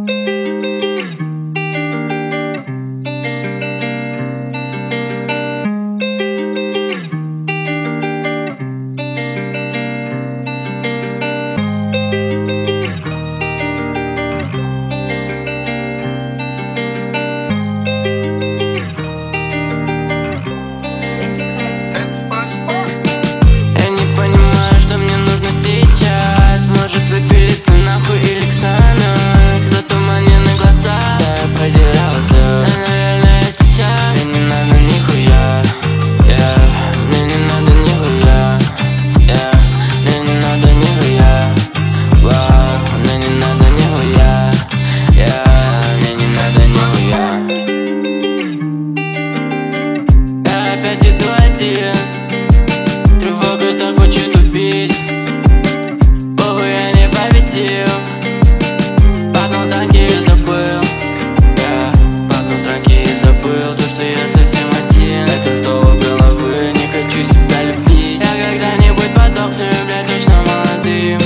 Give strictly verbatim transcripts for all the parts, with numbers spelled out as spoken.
Опять иду один, тревога так хочет убить. Похуй, я не победил, по одном танке и забыл. Я по одном танке и забыл то, что я совсем один. Это снова головы, не хочу себя любить. Я когда-нибудь подохну, блядь, точно молодым.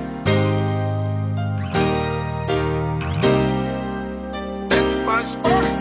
My sport.